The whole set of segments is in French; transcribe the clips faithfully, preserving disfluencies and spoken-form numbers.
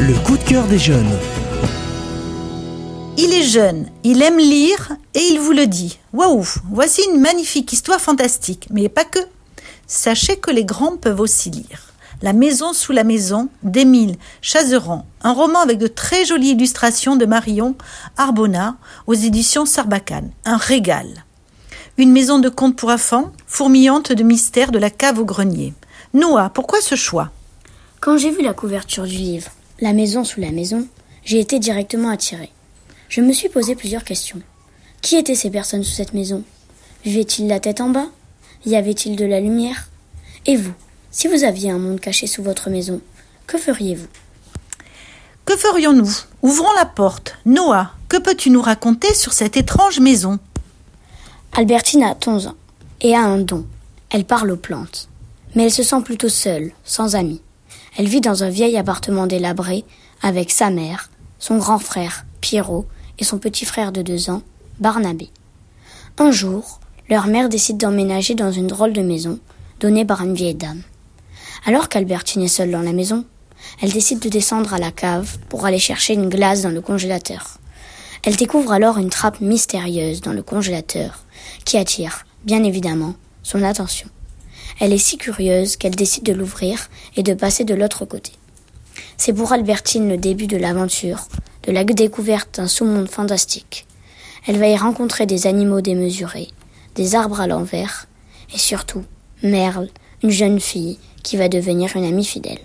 Le coup de cœur des jeunes. Il est jeune, il aime lire et il vous le dit. Waouh, voici une magnifique histoire fantastique, mais pas que. Sachez que les grands peuvent aussi lire. La maison sous la maison d'Émile Chazeran, un roman avec de très jolies illustrations de Marion Arbona aux éditions Sarbacane. Un régal. Une maison de contes pour enfants, fourmillante de mystères de la cave au grenier. Noah, pourquoi ce choix ? Quand j'ai vu la couverture du livre « La maison sous la maison », j'ai été directement attirée. Je me suis posé plusieurs questions. Qui étaient ces personnes sous cette maison ? Vivaient-ils la tête en bas ? Y avait-il de la lumière ? Et vous, si vous aviez un monde caché sous votre maison, que feriez-vous ? Que ferions-nous ? Ouvrons la porte. Noah, que peux-tu nous raconter sur cette étrange maison ? Albertine a onze ans et a un don. Elle parle aux plantes. Mais elle se sent plutôt seule, sans amis. Elle vit dans un vieil appartement délabré avec sa mère, son grand frère, Pierrot, et son petit frère de deux ans, Barnabé. Un jour, leur mère décide d'emménager dans une drôle de maison donnée par une vieille dame. Alors qu'Albertine est seule dans la maison, elle décide de descendre à la cave pour aller chercher une glace dans le congélateur. Elle découvre alors une trappe mystérieuse dans le congélateur qui attire, bien évidemment, son attention. Elle est si curieuse qu'elle décide de l'ouvrir et de passer de l'autre côté. C'est pour Albertine le début de l'aventure, de la découverte d'un sous-monde fantastique. Elle va y rencontrer des animaux démesurés, des arbres à l'envers, et surtout, Merle, une jeune fille qui va devenir une amie fidèle.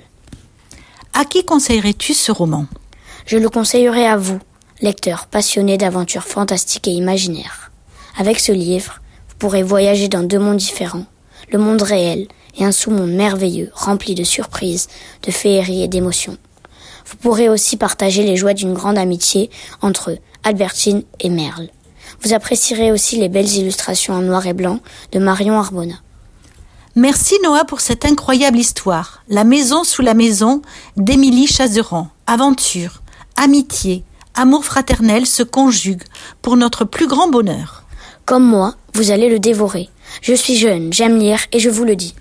À qui conseillerais-tu ce roman ? Je le conseillerais à vous, lecteurs passionnés d'aventures fantastiques et imaginaires. Avec ce livre, vous pourrez voyager dans deux mondes différents, le monde réel et un sous-monde merveilleux rempli de surprises, de féeries et d'émotions. Vous pourrez aussi partager les joies d'une grande amitié entre Albertine et Merle. Vous apprécierez aussi les belles illustrations en noir et blanc de Marion Arbona. Merci Noah pour cette incroyable histoire. La maison sous la maison d'Émilie Chazeran. Aventure, amitié, amour fraternel se conjuguent pour notre plus grand bonheur. Comme moi, vous allez le dévorer. Je suis jeune, j'aime lire et je vous le dis.